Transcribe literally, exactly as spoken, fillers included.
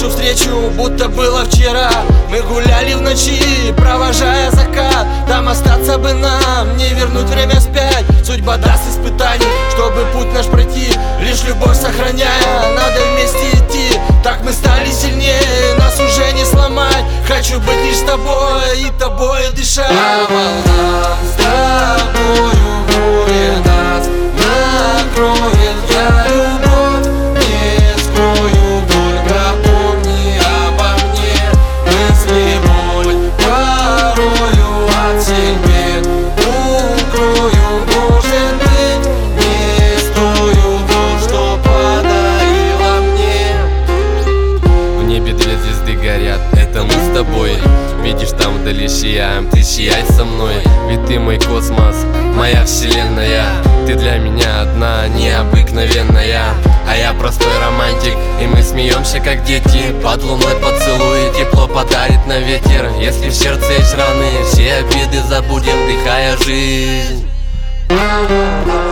нашу встречу, будто было вчера. Мы гуляли в ночи, провожая закат. Там остаться бы нам, не вернуть время вспять. Судьба даст испытаний, чтобы путь наш пройти. Лишь любовь сохраняя, надо вместе идти. Так мы стали сильнее, нас уже не сломать. Хочу быть лишь с тобой и тобой дышать. По волнам с тобою море нас накроет. Я любовь не скрою, только помни обо мне. Мысли боль порою от себе укрою. Может быть, не стою то, что подарила мне. В небе две звезды горят, это мы с тобой. Видишь, там вдали сияем, ты сияй со мной. Ведь ты мой космос, моя вселенная. Ты для меня одна, необыкновенная. А я простой романтик, и мы смеемся как дети. Под луной поцелуй, тепло подарит на ветер. Если в сердце есть раны, все обиды забудем, вдыхая жизнь.